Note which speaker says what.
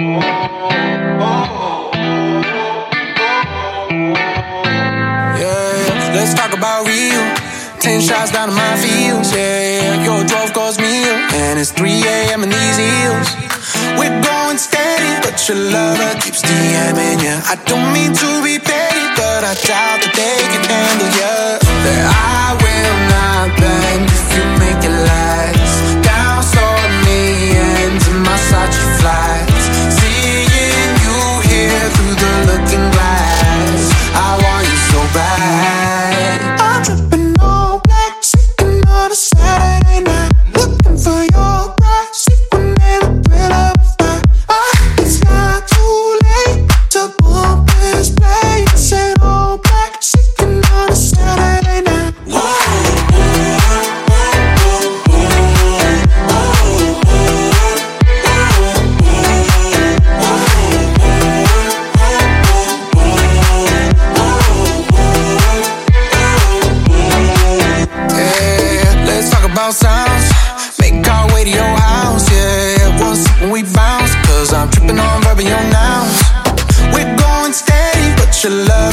Speaker 1: Yeah, let's talk about real. 10 shots down to my fields, yeah. Your 12 calls me up, and it's 3 a.m. in these heels. We're going steady, but your lover keeps DMing ya. I don't mean to be petty, but I doubt that they can handle ya. That I will not bend if you make it last. Down on me and to my Sachi flights. Seeing you here through the looking glass. I want you so bad. I'm tripping all black, sitting on a Saturday night, looking for your bright sequin and the thrill of a fight. It's not too late to bump this place. Sit all black, sitting on a Saturday night. Sounds, make our way to your house, yeah. One sip when we bounce, cause I'm tripping on rubbing your nouns. We're going steady, but your love